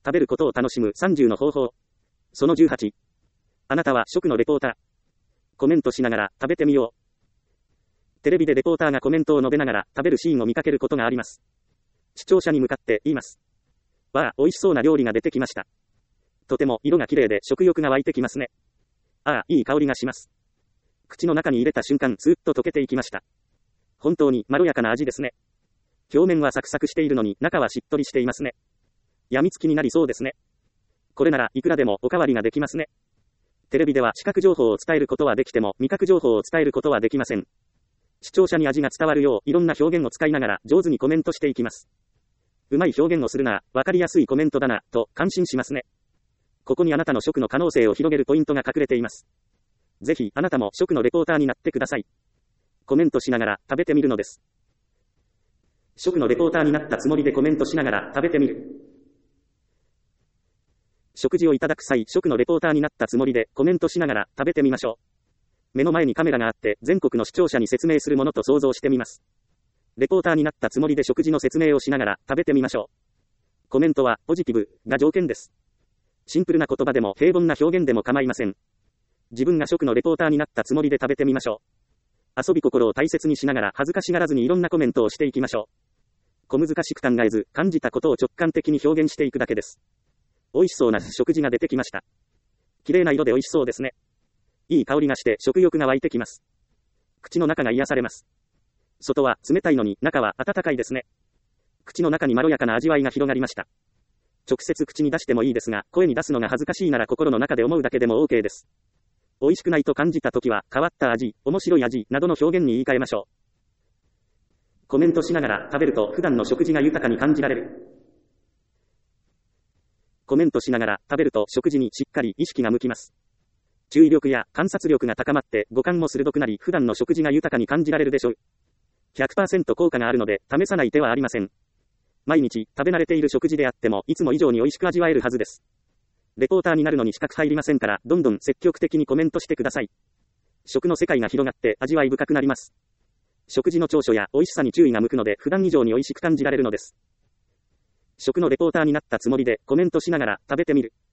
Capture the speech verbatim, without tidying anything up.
食べることを楽しむさんじゅうの方法。そのじゅうはち。あなたは食のレポーター。コメントしながら食べてみよう。テレビでレポーターがコメントを述べながら食べるシーンを見かけることがあります。視聴者に向かって言います。わあ、美味しそうな料理が出てきました。とても色が綺麗で食欲が湧いてきますね。ああ、いい香りがします。口の中に入れた瞬間、スーッと溶けていきました。本当にまろやかな味ですね。表面はサクサクしているのに中はしっとりしていますね。やみつきになりそうですね。これならいくらでもおかわりができますね。テレビでは視覚情報を伝えることはできても味覚情報を伝えることはできません。視聴者に味が伝わるよういろんな表現を使いながら上手にコメントしていきます。うまい表現をするな、わかりやすいコメントだな、と感心しますね。ここにあなたの食の可能性を広げるポイントが隠れています。ぜひあなたも食のレポーターになってください。コメントしながら食べてみるのです。食のレポーターになったつもりでコメントしながら食べてみる。食事をいただく際、食のレポーターになったつもりでコメントしながら食べてみましょう。目の前にカメラがあって全国の視聴者に説明するものと想像してみます。レポーターになったつもりで食事の説明をしながら食べてみましょう。コメントはポジティブが条件です。シンプルな言葉でも平凡な表現でも構いません。自分が食のレポーターになったつもりで食べてみましょう。遊び心を大切にしながら恥ずかしがらずにいろんなコメントをしていきましょう。小難しく考えず、感じたことを直感的に表現していくだけです。美味しそうな食事が出てきました。綺麗な色で美味しそうですね。いい香りがして食欲が湧いてきます。口の中が癒されます。外は冷たいのに中は温かいですね。口の中にまろやかな味わいが広がりました。直接口に出してもいいですが、声に出すのが恥ずかしいなら心の中で思うだけでも OK です。美味しくないと感じたときは、変わった味、面白い味などの表現に言い換えましょう。コメントしながら食べると普段の食事が豊かに感じられる。コメントしながら食べると食事にしっかり意識が向きます。注意力や観察力が高まって五感も鋭くなり普段の食事が豊かに感じられるでしょう。ひゃくパーセント 効果があるので試さない手はありません。毎日食べ慣れている食事であってもいつも以上に美味しく味わえるはずです。レポーターになるのに資格入りませんからどんどん積極的にコメントしてください。食の世界が広がって味わい深くなります。食事の長所や美味しさに注意が向くので普段以上に美味しく感じられるのです。食のレポーターになったつもりでコメントしながら食べてみる。